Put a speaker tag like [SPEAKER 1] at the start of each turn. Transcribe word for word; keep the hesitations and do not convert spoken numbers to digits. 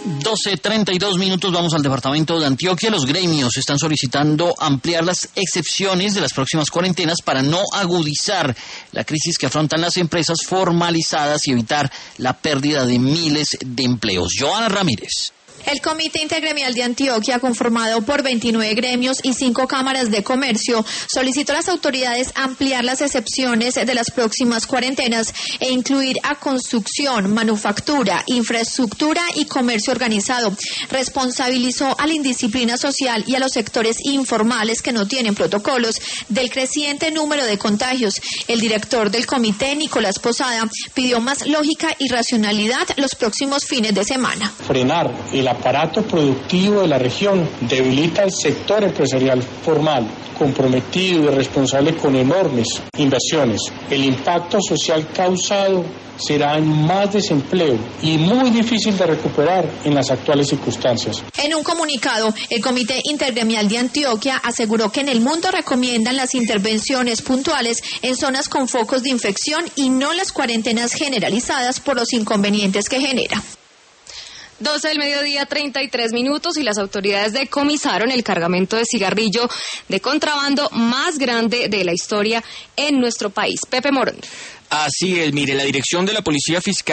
[SPEAKER 1] doce treinta y dos minutos, vamos al departamento de Antioquia. Los gremios están solicitando ampliar las excepciones de las próximas cuarentenas para no agudizar la crisis que afrontan las empresas formalizadas y evitar la pérdida de miles de empleos. Joana Ramírez.
[SPEAKER 2] El Comité Intergremial de Antioquia, conformado por veintinueve gremios y cinco cámaras de comercio, solicitó a las autoridades ampliar las excepciones de las próximas cuarentenas e incluir a construcción, manufactura, infraestructura y comercio organizado. Responsabilizó a la indisciplina social y a los sectores informales que no tienen protocolos del creciente número de contagios. El director del comité, Nicolás Posada, pidió más lógica y racionalidad los próximos fines de semana.
[SPEAKER 3] Frenar el aparato productivo de la región debilita el sector empresarial formal, comprometido y responsable con enormes inversiones. El impacto social causado será en más desempleo y muy difícil de recuperar en las actuales circunstancias.
[SPEAKER 2] En un comunicado, el Comité Intergremial de Antioquia aseguró que en el mundo recomiendan las intervenciones puntuales en zonas con focos de infección y no las cuarentenas generalizadas por los inconvenientes que genera.
[SPEAKER 4] doce del mediodía, treinta y tres minutos, y las autoridades decomisaron el cargamento de cigarrillo de contrabando más grande de la historia en nuestro país. Pepe Morón.
[SPEAKER 5] Así es, mire, la dirección de la Policía Fiscal